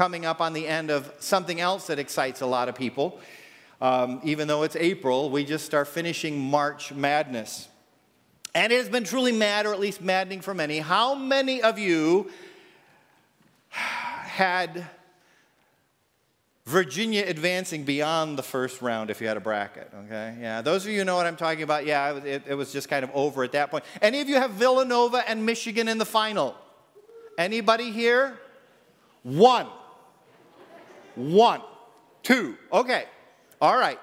coming up on the end of something else that excites a lot of people. Even though it's April, we just are finishing March Madness. And it has been truly mad, or at least maddening for many. How many of you had Virginia advancing beyond the first round if you had a bracket, okay? Yeah, those of you who know what I'm talking about, yeah, it was just kind of over at that point. Any of you have Villanova and Michigan in the final? Anybody here? One, two, okay, all right.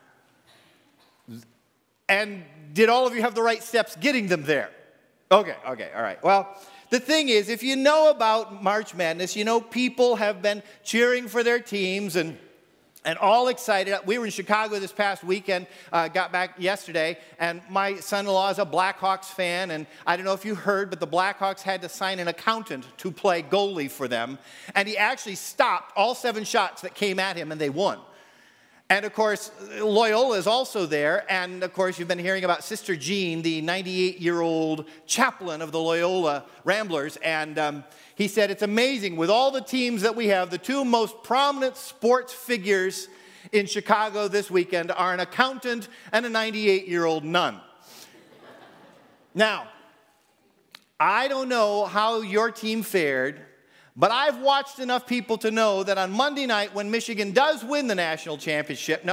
And did all of you have the right steps getting them there? Okay, all right. Well, the thing is, if you know about March Madness, you know people have been cheering for their teams and all excited. We were in Chicago this past weekend, got back yesterday, and my son-in-law is a Blackhawks fan, and I don't know if you heard, but the Blackhawks had to sign an accountant to play goalie for them, and he actually stopped all 7 shots that came at him, and they won. And, of course, Loyola is also there. And, of course, you've been hearing about Sister Jean, the 98-year-old chaplain of the Loyola Ramblers. And he said, it's amazing. With all the teams that we have, the 2 most prominent sports figures in Chicago this weekend are an accountant and a 98-year-old nun. Now, I don't know how your team fared, but I've watched enough people to know that on Monday night when Michigan does win the national championship,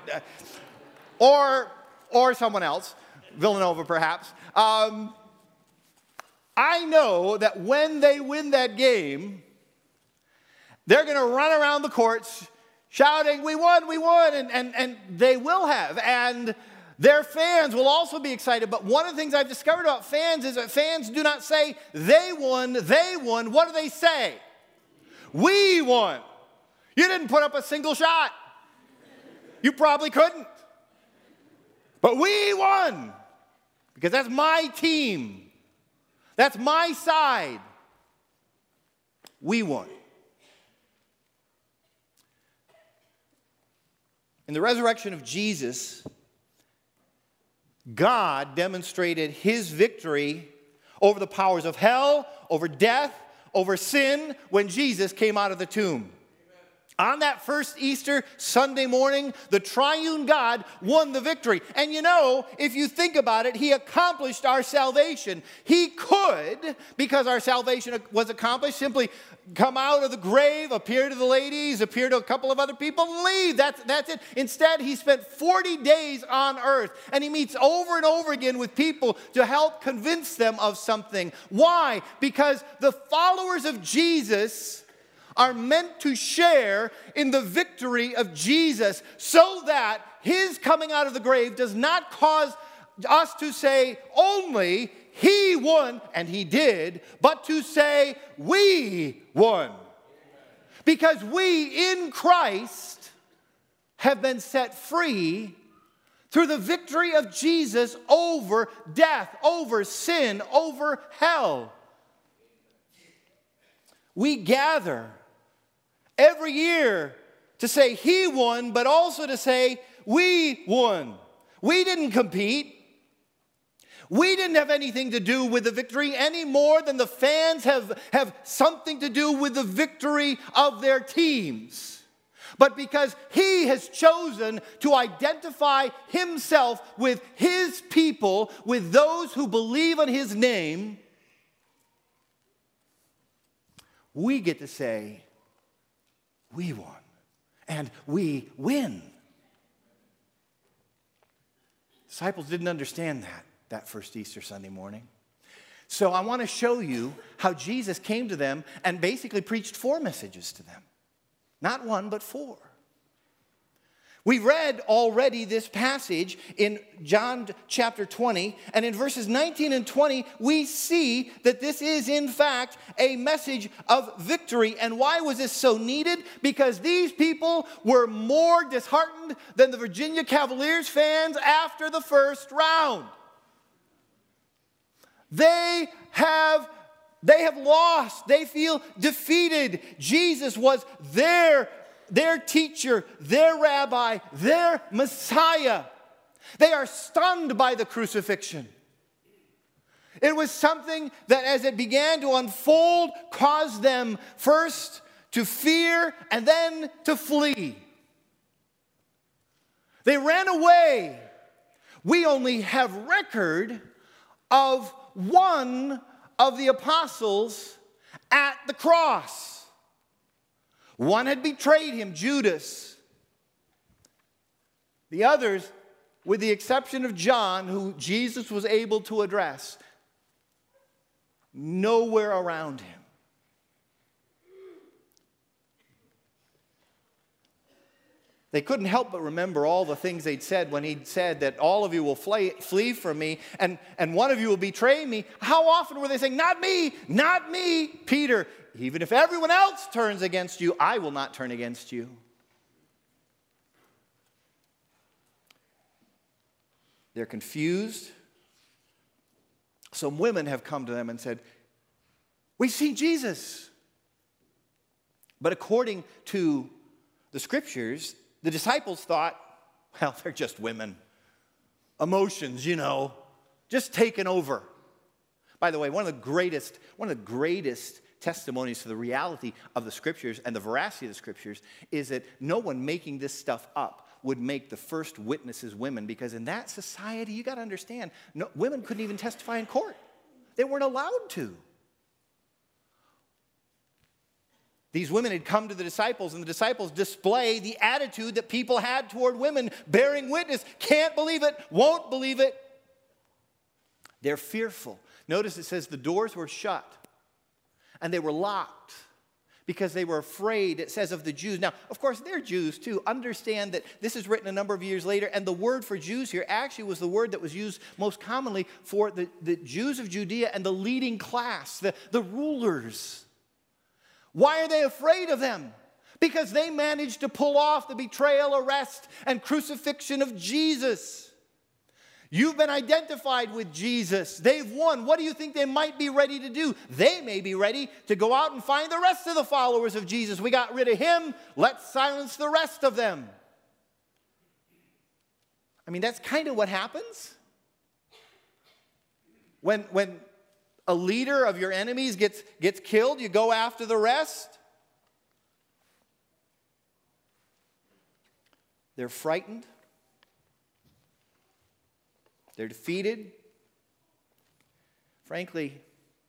or someone else, Villanova perhaps, I know that when they win that game, they're going to run around the courts shouting, we won, and they will have. And their fans will also be excited. But one of the things I've discovered about fans is that fans do not say, they won. What do they say? We won. You didn't put up a single shot. You probably couldn't. But we won. Because that's my team. That's my side. We won. In the resurrection of Jesus, God demonstrated his victory over the powers of hell, over death, over sin when Jesus came out of the tomb. On that first Easter Sunday morning, the triune God won the victory. And you know, if you think about it, he accomplished our salvation. He could, because our salvation was accomplished, simply come out of the grave, appear to the ladies, appear to a couple of other people, and leave. That's it. Instead, he spent 40 days on earth, and he meets over and over again with people to help convince them of something. Why? Because the followers of Jesus are meant to share in the victory of Jesus so that his coming out of the grave does not cause us to say only he won, and he did, but to say we won. Because we in Christ have been set free through the victory of Jesus over death, over sin, over hell. We gather every year to say he won, but also to say we won. We didn't compete. We didn't have anything to do with the victory any more than the fans have something to do with the victory of their teams. But because he has chosen to identify himself with his people, with those who believe in his name, we get to say, we won, and we win. Disciples didn't understand that first Easter Sunday morning. So I want to show you how Jesus came to them and basically preached 4 messages to them. Not 1, but 4. We read already this passage in John chapter 20, and in verses 19 and 20, we see that this is, in fact, a message of victory. And why was this so needed? Because these people were more disheartened than the Virginia Cavaliers fans after the first round. They have lost. They feel defeated. Jesus was their teacher, their rabbi, their Messiah. They are stunned by the crucifixion. It was something that as it began to unfold caused them first to fear, and then to flee. They ran away. We only have record of one of the apostles at the cross. One had betrayed him, Judas. The others, with the exception of John, who Jesus was able to address, nowhere around him. They couldn't help but remember all the things they'd said when he'd said that all of you will flee from me and one of you will betray me. How often were they saying, not me, not me? Peter, even if everyone else turns against you, I will not turn against you. They're confused. Some women have come to them and said, we see Jesus. But according to the scriptures, the disciples thought, well, they're just women. Emotions, just taken over. By the way, one of the greatest testimonies to the reality of the scriptures and the veracity of the scriptures is that no one making this stuff up would make the first witnesses women, because in that society, you got to understand, women couldn't even testify in court. They weren't allowed to. These women had come to the disciples, and the disciples display the attitude that people had toward women, bearing witness. Can't believe it, won't believe it. They're fearful. Notice it says the doors were shut, and they were locked because they were afraid, it says, of the Jews. Now, of course, they're Jews too. Understand that this is written a number of years later, and the word for Jews here actually was the word that was used most commonly for the Jews of Judea and the leading class, the rulers. Why are they afraid of them? Because they managed to pull off the betrayal, arrest, and crucifixion of Jesus. You've been identified with Jesus. They've won. What do you think they might be ready to do? They may be ready to go out and find the rest of the followers of Jesus. We got rid of him. Let's silence the rest of them. I mean, that's kind of what happens. When a leader of your enemies gets killed, you go after the rest. They're frightened. They're defeated. Frankly,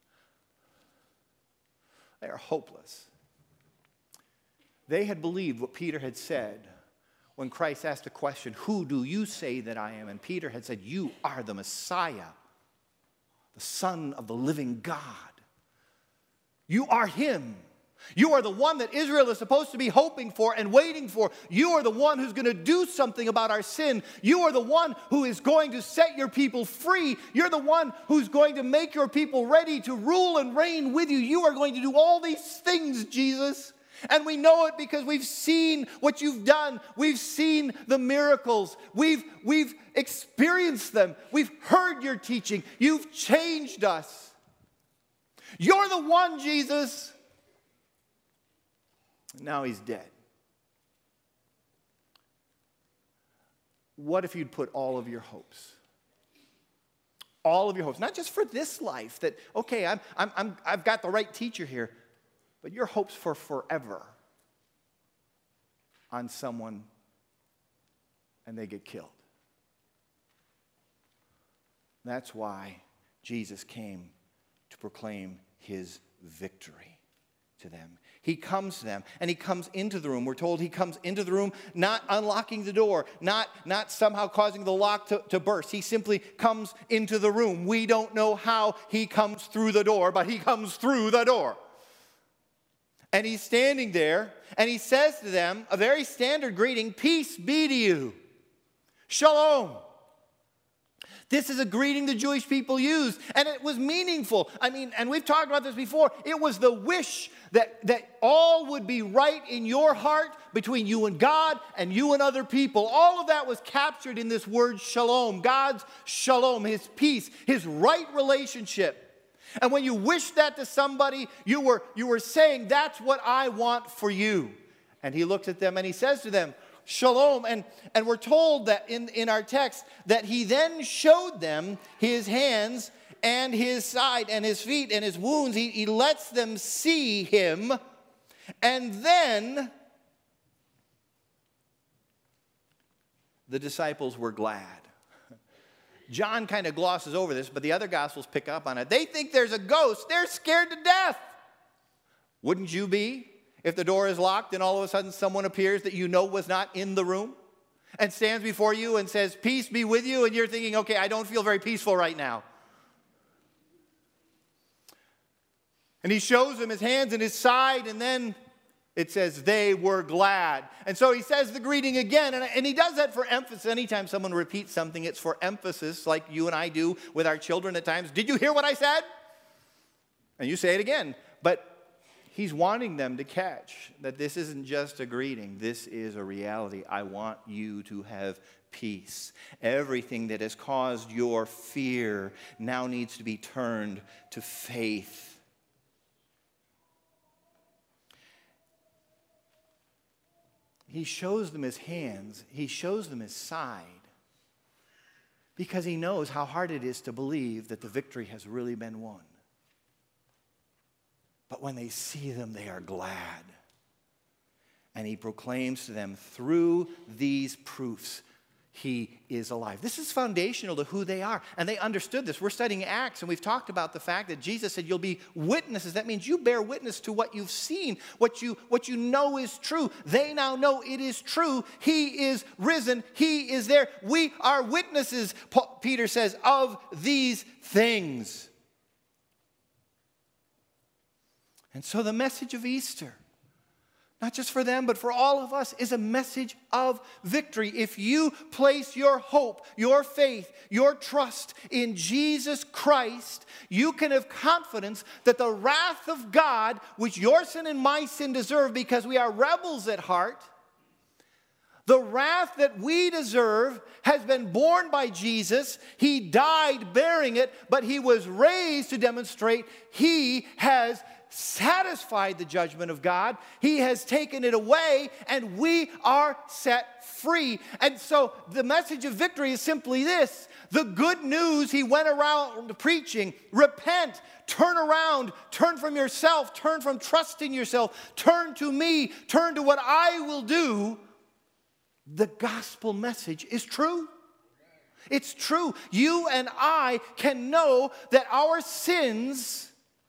they are hopeless. They had believed what Peter had said when Christ asked the question, who do you say that I am? And Peter had said, you are the Messiah, the Son of the living God. You are him. You are the one that Israel is supposed to be hoping for and waiting for. You are the one who's going to do something about our sin. You are the one who is going to set your people free. You're the one who's going to make your people ready to rule and reign with you. You are going to do all these things, Jesus. And we know it because we've seen what you've done. We've seen the miracles. We've experienced them. We've heard your teaching. You've changed us. You're the one, Jesus. Now he's dead. What if you'd put all of your hopes? All of your hopes, not just for this life, that, okay, I've got the right teacher here, but your hopes for forever on someone and they get killed. That's why Jesus came to proclaim his victory to them. He comes to them, and he comes into the room. We're told he comes into the room, not unlocking the door, not somehow causing the lock to burst. He simply comes into the room. We don't know how he comes through the door, but he comes through the door. And he's standing there, and he says to them a very standard greeting, peace be to you. Shalom. This is a greeting the Jewish people used, and it was meaningful. I mean, and we've talked about this before. It was the wish that all would be right in your heart between you and God and you and other people. All of that was captured in this word shalom, God's shalom, his peace, his right relationship. And when you wish that to somebody, you were saying, that's what I want for you. And he looks at them and he says to them, shalom. And we're told that in our text that he then showed them his hands and his side and his feet and his wounds. He lets them see him. And then the disciples were glad. John kind of glosses over this, but the other Gospels pick up on it. They think there's a ghost. They're scared to death. Wouldn't you be if the door is locked and all of a sudden someone appears that you know was not in the room and stands before you and says, "Peace be with you," and you're thinking, okay, I don't feel very peaceful right now. And he shows them his hands and his side, and then it says they were glad. And so he says the greeting again, and he does that for emphasis. Anytime someone repeats something, it's for emphasis, like you and I do with our children at times. Did you hear what I said? And you say it again. But he's wanting them to catch that this isn't just a greeting. This is a reality. I want you to have peace. Everything that has caused your fear now needs to be turned to faith. He shows them his hands. He shows them his side because he knows how hard it is to believe that the victory has really been won. But when they see them, they are glad. And he proclaims to them through these proofs, he is alive. This is foundational to who they are. And they understood this. We're studying Acts, and we've talked about the fact that Jesus said, you'll be witnesses. That means you bear witness to what you've seen, what you know is true. They now know it is true. He is risen. He is there. We are witnesses, Peter says, of these things. And so the message of Easter, not just for them, but for all of us, is a message of victory. If you place your hope, your faith, your trust in Jesus Christ, you can have confidence that the wrath of God, which your sin and my sin deserve because we are rebels at heart, the wrath that we deserve has been borne by Jesus. He died bearing it, but he was raised to demonstrate he has satisfied the judgment of God. He has taken it away, and we are set free. And so the message of victory is simply this. The good news he went around preaching: repent, turn around, turn from yourself, turn from trusting yourself, turn to me, turn to what I will do. The gospel message is true. It's true. You and I can know that our sins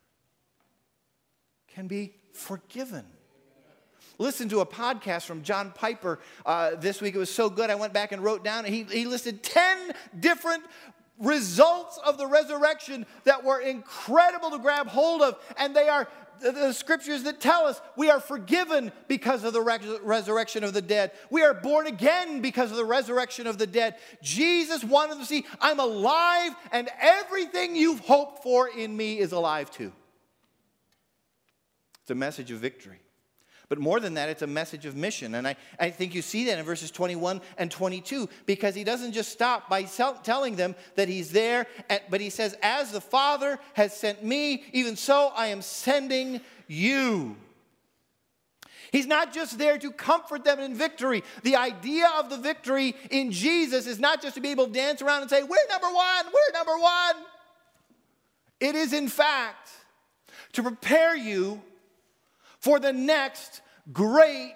can be forgiven. Listen to a podcast from John Piper this week. It was so good. I went back and wrote down. He listed 10 different results of the resurrection that were incredible to grab hold of. And they are the scriptures that tell us we are forgiven because of the resurrection of the dead. We are born again because of the resurrection of the dead. Jesus wanted to see, I'm alive, and everything you've hoped for in me is alive too. It's a message of victory. But more than that, it's a message of mission. And I think you see that in verses 21 and 22, because he doesn't just stop by telling them that he's there, but he says, as the Father has sent me, even so I am sending you. He's not just there to comfort them in victory. The idea of the victory in Jesus is not just to be able to dance around and say, we're number one, we're number one. It is, in fact, to prepare you for the next great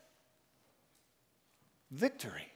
victory.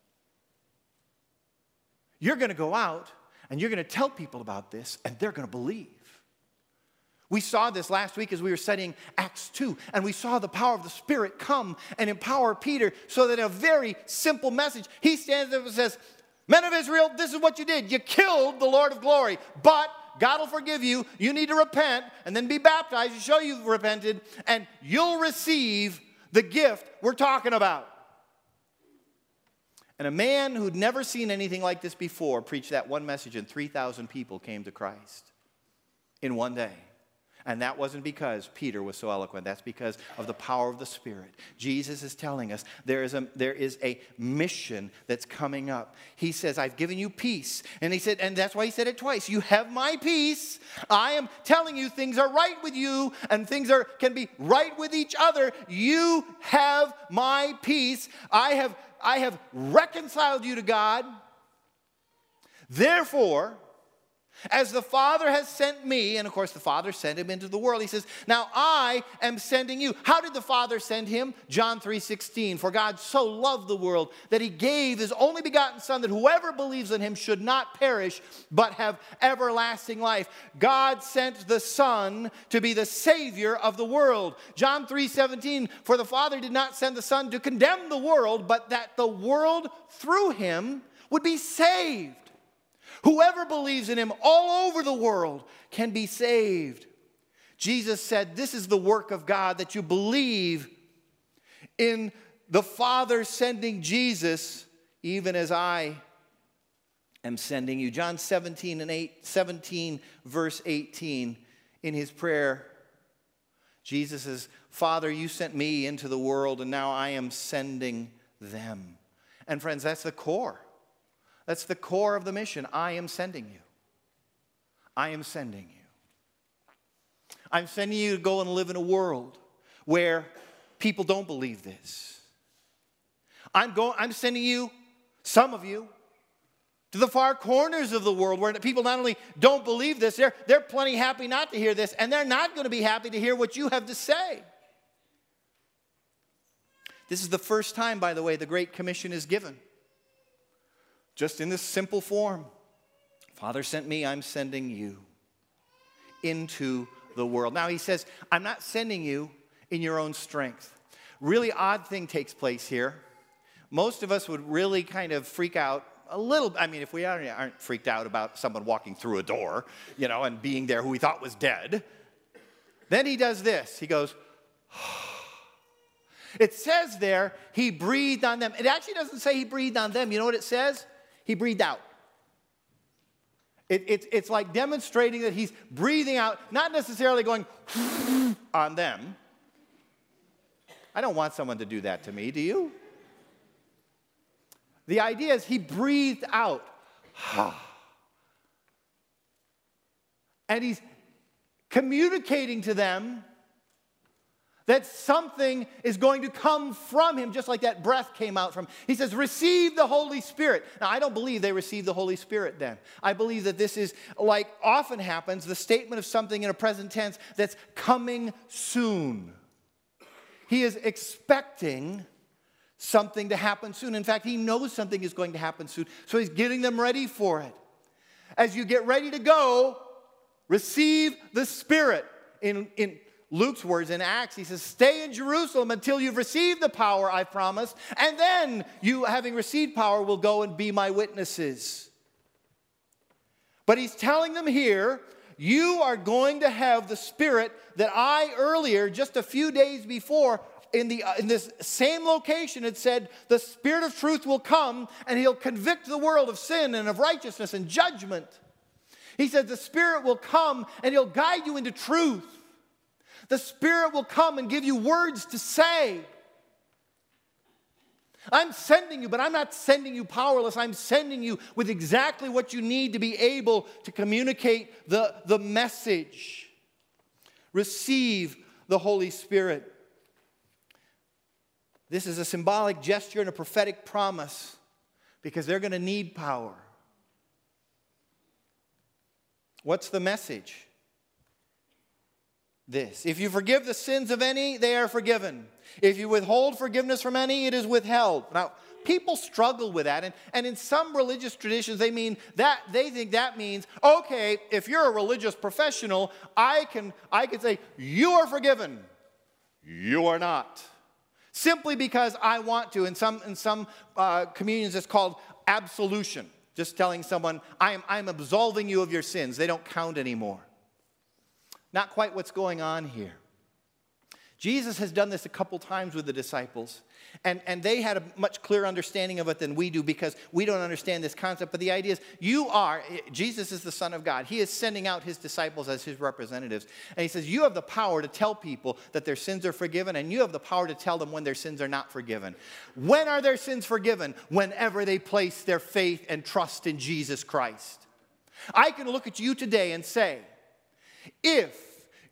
You're going to go out and you're going to tell people about this, and they're going to believe. We saw this last week as we were studying Acts 2, and we saw the power of the Spirit come and empower Peter so that a very simple message. He stands up and says, men of Israel, this is what you did. You killed the Lord of glory, but God will forgive you. You need to repent and then be baptized to show you've repented, and you'll receive the gift we're talking about. And a man who'd never seen anything like this before preached that one message, and 3,000 people came to Christ in one day. And that wasn't because Peter was so eloquent. That's because of the power of the Spirit. Jesus is telling us there is a mission that's coming up. He says, I've given you peace. And he said, and that's why he said it twice. You have my peace. I am telling you things are right with you, and things can be right with each other. You have my peace. I have reconciled you to God. Therefore, As the Father has sent me, and of course the Father sent him into the world, he says, now I am sending you. How did the Father send him? John 3:16, for God so loved the world that he gave his only begotten Son, that whoever believes in him should not perish, but have everlasting life. God sent the Son to be the Savior of the world. John 3:17, for the Father did not send the Son to condemn the world, but that the world through him would be saved. Whoever believes in him all over the world can be saved. Jesus said, this is the work of God, that you believe in the Father sending Jesus, even as I am sending you. John 17 verse 18, in his prayer, Jesus says, Father, you sent me into the world, and now I am sending them. And friends, that's the core. That's the core of the mission. I am sending you. I am sending you. I'm sending you to go and live in a world where people don't believe this. I'm sending you, some of you, to the far corners of the world where people not only don't believe this, they're plenty happy not to hear this, and they're not going to be happy to hear what you have to say. This is the first time, by the way, the Great Commission is given. Just in this simple form. Father sent me, I'm sending you into the world. Now he says, I'm not sending you in your own strength. Really odd thing takes place here. Most of us would really kind of freak out a little. I mean, if we aren't freaked out about someone walking through a door, and being there who we thought was dead. Then he does this. He goes, it says there, he breathed on them. It actually doesn't say he breathed on them. You know what it says? He breathed out. It's like demonstrating that he's breathing out, not necessarily going on them. I don't want someone to do that to me, do you? The idea is he breathed out. And he's communicating to them that something is going to come from him, just like that breath came out from him. He says, receive the Holy Spirit. Now, I don't believe they received the Holy Spirit then. I believe that this is, like often happens, the statement of something in a present tense that's coming soon. He is expecting something to happen soon. In fact, he knows something is going to happen soon, so he's getting them ready for it. As you get ready to go, receive the Spirit. In Luke's words in Acts, he says, stay in Jerusalem until you've received the power I've promised, and then you, having received power, will go and be my witnesses. But he's telling them here, you are going to have the Spirit that I earlier, just a few days before, in this same location, had said, the Spirit of truth will come, and he'll convict the world of sin and of righteousness and judgment. He said, the Spirit will come, and he'll guide you into truth. The Spirit will come and give you words to say. I'm sending you, but I'm not sending you powerless. I'm sending you with exactly what you need to be able to communicate the message. Receive the Holy Spirit. This is a symbolic gesture and a prophetic promise because they're going to need power. What's the message? This: if you forgive the sins of any, they are forgiven. If you withhold forgiveness from any, it is withheld. Now, people struggle with that, and in some religious traditions, they think that means, okay, if you're a religious professional, I can say, you are forgiven. You are not. Simply because I want to. In some communions, it's called absolution. Just telling someone, I'm absolving you of your sins. They don't count anymore. Not quite what's going on here. Jesus has done this a couple times with the disciples, and they had a much clearer understanding of it than we do because we don't understand this concept. But the idea is, Jesus is the Son of God. He is sending out his disciples as his representatives. And he says, you have the power to tell people that their sins are forgiven, and you have the power to tell them when their sins are not forgiven. When are their sins forgiven? Whenever they place their faith and trust in Jesus Christ. I can look at you today and say, if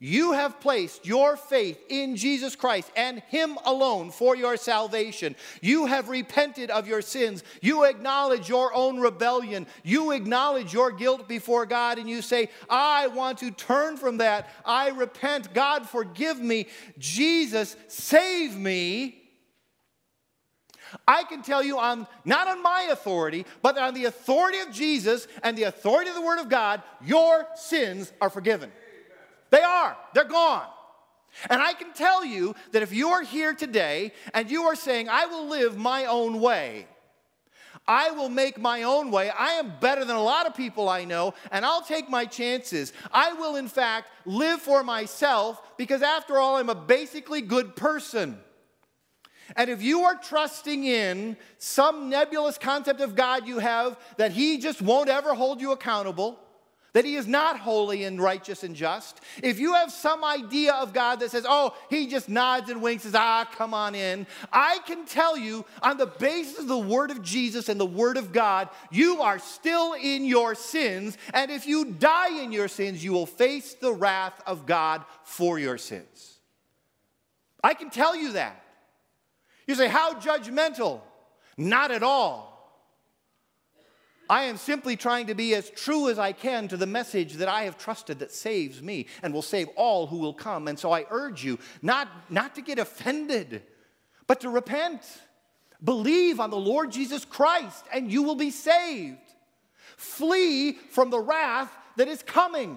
you have placed your faith in Jesus Christ and Him alone for your salvation, you have repented of your sins, you acknowledge your own rebellion, you acknowledge your guilt before God, and you say, I want to turn from that. I repent. God, forgive me. Jesus, save me. I can tell you, not on my authority, but on the authority of Jesus and the authority of the Word of God, your sins are forgiven. They are. They're gone. And I can tell you that if you are here today and you are saying, I will live my own way, I will make my own way, I am better than a lot of people I know, and I'll take my chances. I will, in fact, live for myself because, after all, I'm a basically good person. And if you are trusting in some nebulous concept of God you have, that He just won't ever hold you accountable, that He is not holy and righteous and just, if you have some idea of God that says, oh, He just nods and winks, says, come on in, I can tell you, on the basis of the Word of Jesus and the Word of God, you are still in your sins, and if you die in your sins, you will face the wrath of God for your sins. I can tell you that. You say, how judgmental? Not at all. I am simply trying to be as true as I can to the message that I have trusted that saves me and will save all who will come. And so I urge you not to get offended, but to repent. Believe on the Lord Jesus Christ and you will be saved. Flee from the wrath that is coming.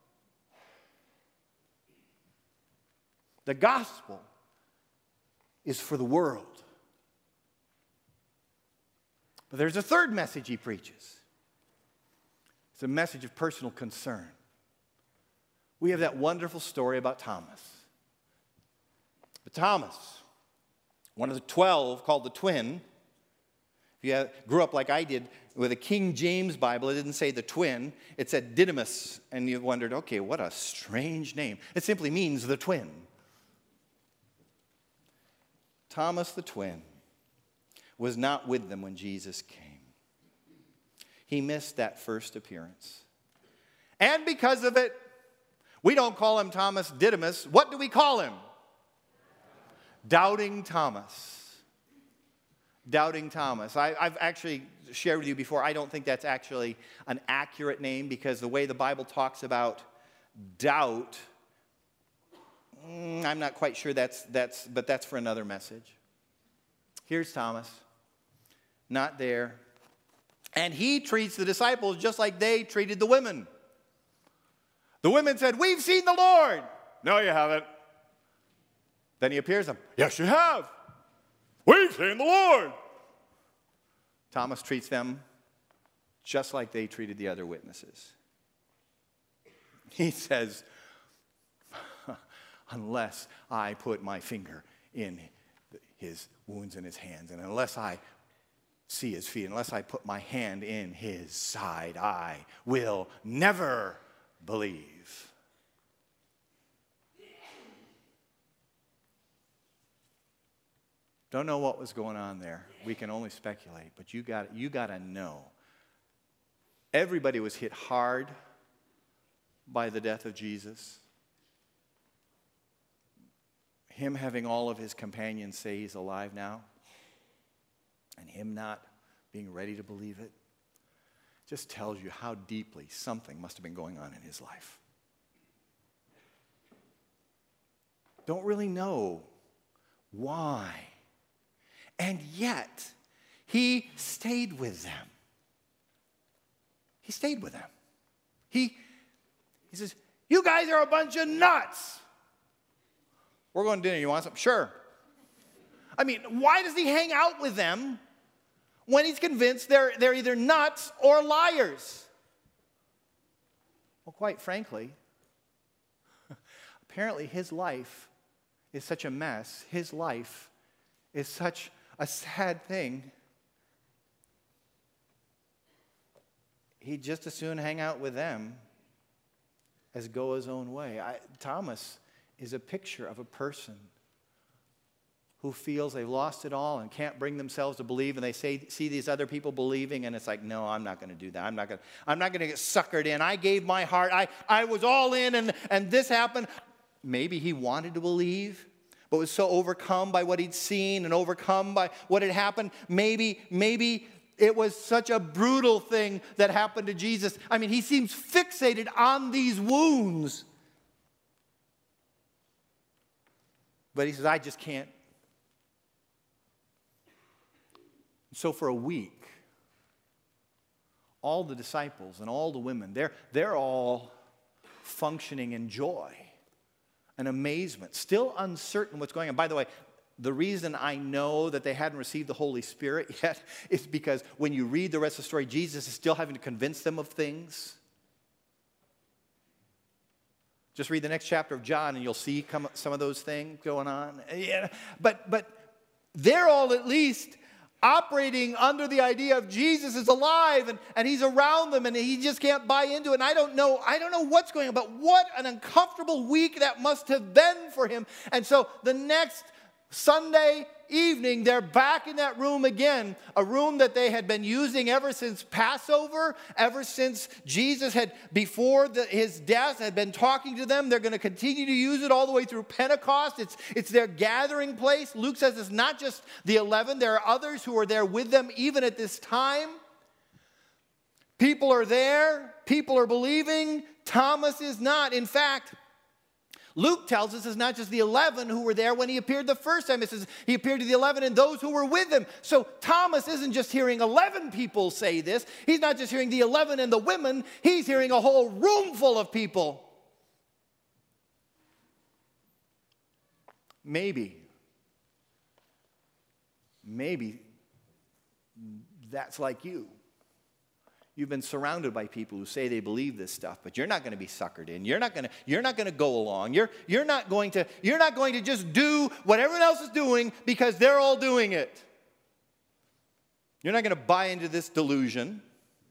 The gospel is for the world. But there's a third message He preaches. It's a message of personal concern. We have that wonderful story about Thomas. But Thomas, one of the 12 called the twin, if you grew up like I did with a King James Bible, it didn't say the twin, it said Didymus, and you wondered, okay, what a strange name. It simply means the twin. Thomas the twin was not with them when Jesus came. He missed that first appearance. And because of it, we don't call him Thomas Didymus. What do we call him? Doubting Thomas. Doubting Thomas. I've actually shared with you before, I don't think that's actually an accurate name because the way the Bible talks about doubt, I'm not quite sure but that's for another message. Here's Thomas, not there. And he treats the disciples just like they treated the women. The women said, we've seen the Lord. No, you haven't. Then He appears to them. Yes, you have. We've seen the Lord. Thomas treats them just like they treated the other witnesses. He says, unless I put my finger in His wounds in His hands, and unless I see His feet, unless I put my hand in His side, I will never believe. Don't know what was going on there. We can only speculate, but you got to know. Everybody was hit hard by the death of Jesus. Him having all of his companions say He's alive now, and him not being ready to believe it, just tells you how deeply something must have been going on in his life. Don't really know why. And yet, He stayed with them. He stayed with them. He says, you guys are a bunch of nuts. We're going to dinner. You want something? Sure. I mean, why does He hang out with them when He's convinced they're either nuts or liars? Well, quite frankly, apparently his life is such a mess. His life is such a sad thing. He'd just as soon hang out with them as go his own way. Thomas is a picture of a person who feels they've lost it all and can't bring themselves to believe, and they see these other people believing, and it's like, no, I'm not going to do that. I'm not going to get suckered in. I gave my heart. I was all in, and this happened. Maybe he wanted to believe, but was so overcome by what he'd seen and overcome by what had happened. Maybe it was such a brutal thing that happened to Jesus. I mean, he seems fixated on these wounds. But he says, I just can't. So for a week, all the disciples and all the women, they're all functioning in joy and amazement, still uncertain what's going on. By the way, the reason I know that they hadn't received the Holy Spirit yet is because when you read the rest of the story, Jesus is still having to convince them of things. Just read the next chapter of John and you'll see some of those things going on. Yeah, but they're all at least operating under the idea of Jesus is alive and he's around them and he just can't buy into it. And I don't know what's going on, but what an uncomfortable week that must have been for him. And so the next Sunday evening, they're back in that room again, a room that they had been using ever since Passover, ever since Jesus had, before his death, had been talking to them. They're going to continue to use it all the way through Pentecost. It's their gathering place. Luke says it's not just the 11. There are others who are there with them even at this time. People are there. People are believing. Thomas is not. In fact, Luke tells us it's not just the 11 who were there when he appeared the first time. It says he appeared to the 11 and those who were with him. So Thomas isn't just hearing 11 people say this. He's not just hearing the 11 and the women. He's hearing a whole room full of people. Maybe that's like you. You've been surrounded by people who say they believe this stuff, but you're not going to be suckered in. You're not going to go along. You're not going to just do what everyone else is doing because they're all doing it. You're not going to buy into this delusion.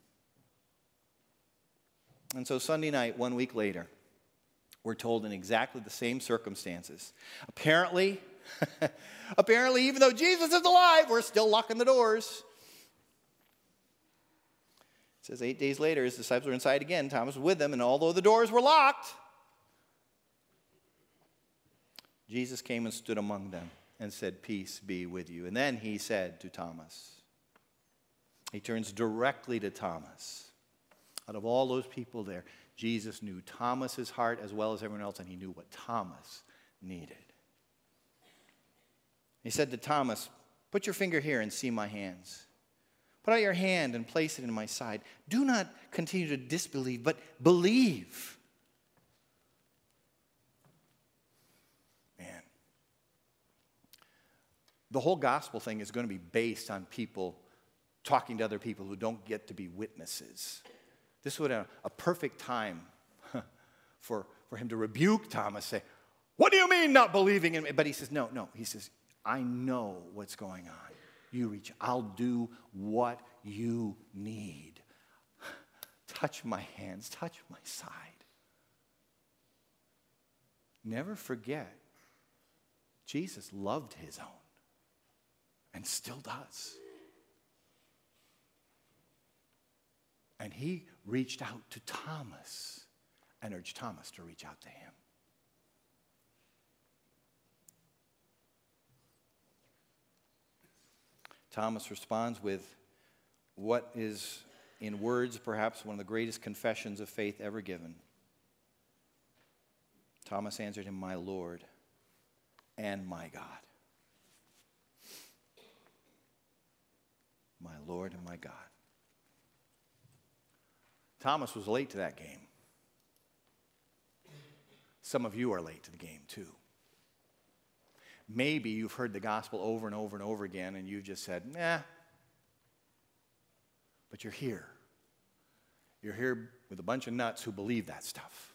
And so Sunday night, 1 week later, we're told in exactly the same circumstances. Apparently, even though Jesus is alive, we're still locking the doors. It says 8 days later, his disciples were inside again. Thomas was with them, and although the doors were locked, Jesus came and stood among them and said, "Peace be with you." And then he said to Thomas, he turns directly to Thomas. Out of all those people there, Jesus knew Thomas's heart as well as everyone else, and he knew what Thomas needed. He said to Thomas, "Put your finger here and see my hands. Put out your hand and place it in my side. Do not continue to disbelieve, but believe." Man, the whole gospel thing is going to be based on people talking to other people who don't get to be witnesses. This would have a perfect time for him to rebuke Thomas, say, "What do you mean not believing in me?" But he says, no. He says, "I know what's going on. You reach. I'll do what you need. Touch my hands. Touch my side." Never forget, Jesus loved his own and still does. And he reached out to Thomas and urged Thomas to reach out to him. Thomas responds with what is, in words, perhaps one of the greatest confessions of faith ever given. Thomas answered him, "My Lord and my God." My Lord and my God. Thomas was late to that game. Some of you are late to the game too. Maybe you've heard the gospel over and over and over again and you've just said, "Nah." But you're here. You're here with a bunch of nuts who believe that stuff.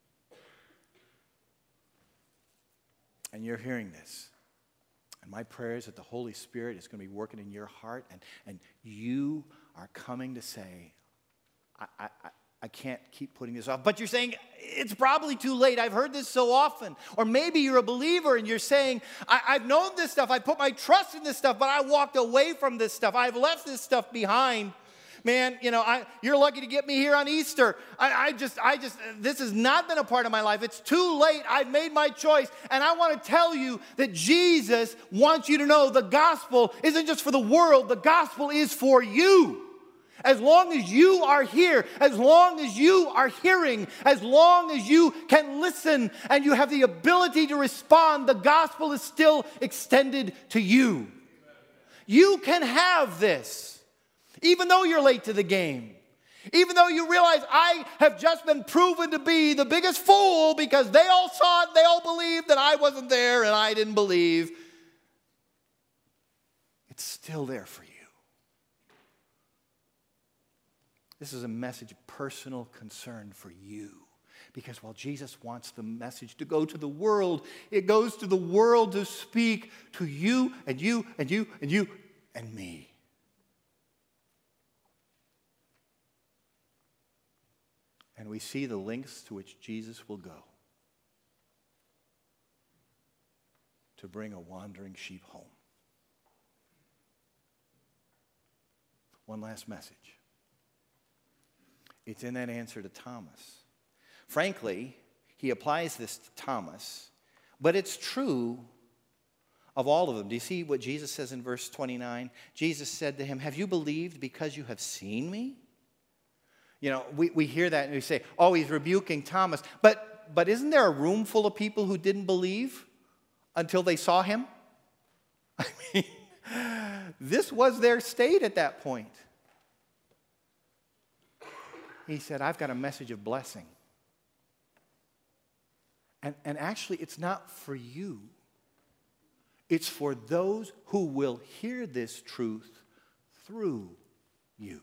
And you're hearing this. And my prayer is that the Holy Spirit is going to be working in your heart and you are coming to say, I can't keep putting this off. But you're saying, it's probably too late. I've heard this so often. Or maybe you're a believer and you're saying, I've known this stuff. I put my trust in this stuff, but I walked away from this stuff. I've left this stuff behind. Man, you're lucky to get me here on Easter. This has not been a part of my life. It's too late. I've made my choice. And I want to tell you that Jesus wants you to know the gospel isn't just for the world. The gospel is for you. As long as you are here, as long as you are hearing, as long as you can listen and you have the ability to respond, the gospel is still extended to you. You can have this, even though you're late to the game. Even though you realize I have just been proven to be the biggest fool because they all saw it, they all believed that I wasn't there and I didn't believe. It's still there for you. This is a message of personal concern for you. Because while Jesus wants the message to go to the world, it goes to the world to speak to you and you and you and you and me. And we see the lengths to which Jesus will go to bring a wandering sheep home. One last message. It's in that answer to Thomas. Frankly, he applies this to Thomas, but it's true of all of them. Do you see what Jesus says in verse 29? Jesus said to him, "Have you believed because you have seen me?" We hear that and we say, oh, he's rebuking Thomas. But isn't there a room full of people who didn't believe until they saw him? I mean, this was their state at that point. He said, I've got a message of blessing. And actually, it's not for you. It's for those who will hear this truth through you.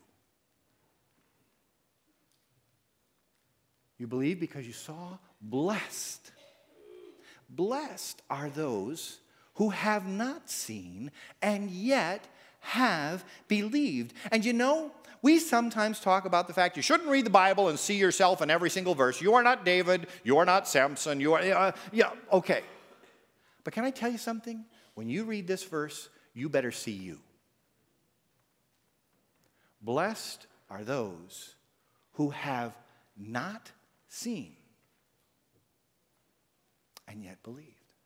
You believe because you saw? Blessed. Blessed are those who have not seen and yet have believed. And we sometimes talk about the fact you shouldn't read the Bible and see yourself in every single verse. You are not David. You are not Samson. You are, okay. But can I tell you something? When you read this verse, you better see you. Blessed are those who have not seen and yet believed.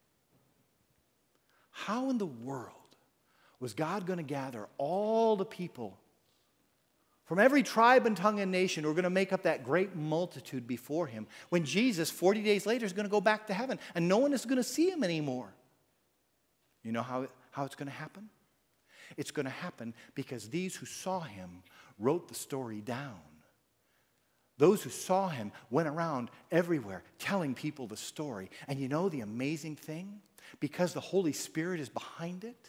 How in the world was God going to gather all the people from every tribe and tongue and nation who are going to make up that great multitude before him when Jesus, 40 days later, is going to go back to heaven and no one is going to see him anymore? You know how it's going to happen? It's going to happen because these who saw him wrote the story down. Those who saw him went around everywhere telling people the story. And you know the amazing thing? Because the Holy Spirit is behind it,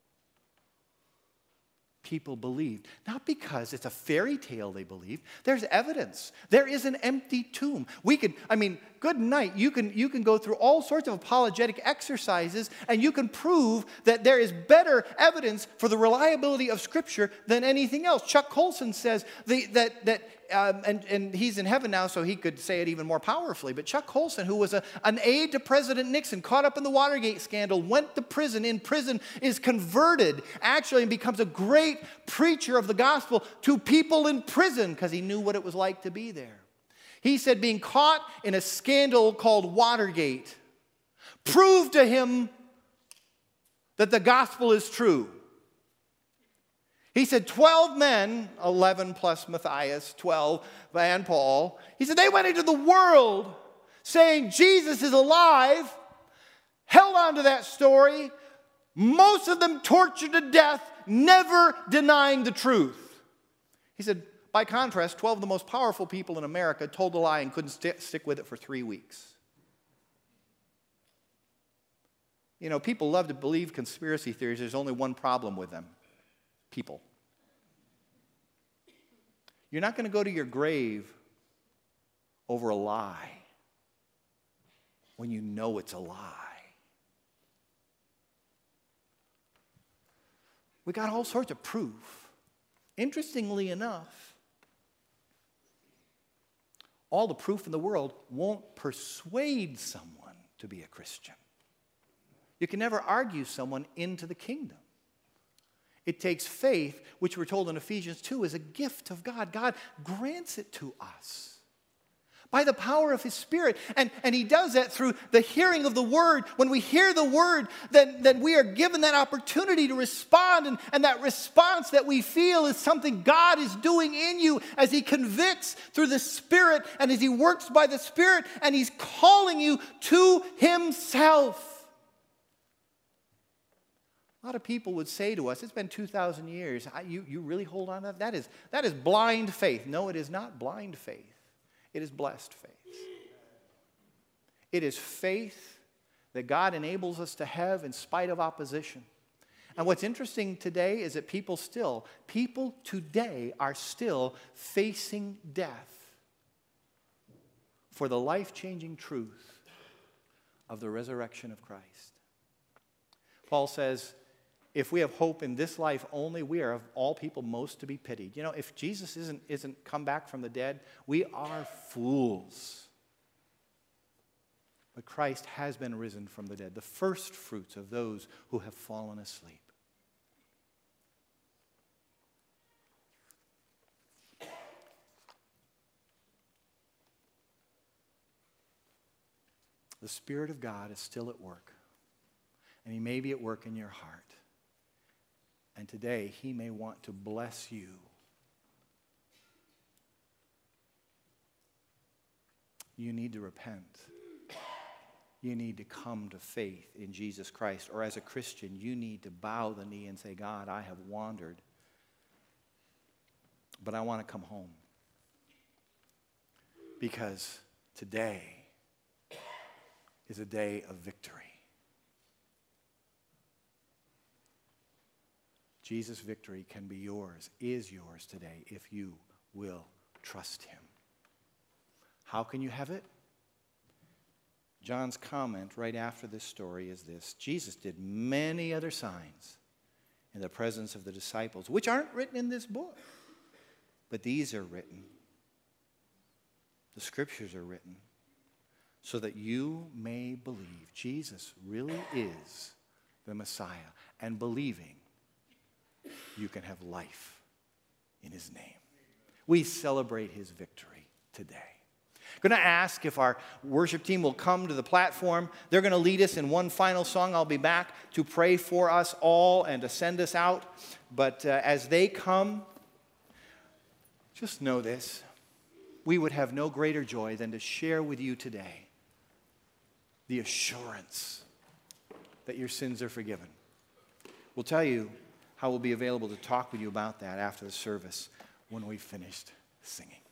people believed. Not because it's a fairy tale they believed. There's evidence. There is an empty tomb. Good night. You can go through all sorts of apologetic exercises and you can prove that there is better evidence for the reliability of Scripture than anything else. Chuck Colson says and he's in heaven now, so he could say it even more powerfully. But Chuck Colson, who was an aide to President Nixon, caught up in the Watergate scandal, went to prison, in prison, is converted, actually, and becomes a great preacher of the gospel to people in prison because he knew what it was like to be there. He said being caught in a scandal called Watergate proved to him that the gospel is true. He said 12 men, 11 plus Matthias, 12, and Paul. He said they went into the world saying Jesus is alive, held on to that story, most of them tortured to death, never denying the truth. He said, by contrast, 12 of the most powerful people in America told a lie and couldn't stick with it for 3 weeks. People love to believe conspiracy theories. There's only one problem with them. People. You're not going to go to your grave over a lie when you know it's a lie. We got all sorts of proof. Interestingly enough, all the proof in the world won't persuade someone to be a Christian. You can never argue someone into the kingdom. It takes faith, which we're told in Ephesians 2 is a gift of God. God grants it to us by the power of His Spirit. And He does that through the hearing of the Word. When we hear the Word, then we are given that opportunity to respond. And that response that we feel is something God is doing in you as He convicts through the Spirit and as He works by the Spirit and He's calling you to Himself. A lot of people would say to us, it's been 2,000 years. You really hold on to that? That is blind faith. No, it is not blind faith. It is blessed faith. It is faith that God enables us to have in spite of opposition. And what's interesting today is that people today are still facing death for the life-changing truth of the resurrection of Christ. Paul says, if we have hope in this life only, we are of all people most to be pitied. You know, if Jesus isn't come back from the dead, we are fools. But Christ has been risen from the dead, the first fruits of those who have fallen asleep. The Spirit of God is still at work, and He may be at work in your heart. And today, He may want to bless you. You need to repent. You need to come to faith in Jesus Christ. Or as a Christian, you need to bow the knee and say, God, I have wandered, but I want to come home. Because today is a day of victory. Jesus' victory can be yours, is yours today, if you will trust Him. How can you have it? John's comment right after this story is this: Jesus did many other signs in the presence of the disciples, which aren't written in this book, but these are written. The Scriptures are written so that you may believe Jesus really is the Messiah, and believing you can have life in His name. We celebrate His victory today. I'm going to ask if our worship team will come to the platform. They're going to lead us in one final song. I'll be back to pray for us all and to send us out. But as they come, just know this. We would have no greater joy than to share with you today the assurance that your sins are forgiven. We'll tell you how we'll be available to talk with you about that after the service when we've finished singing.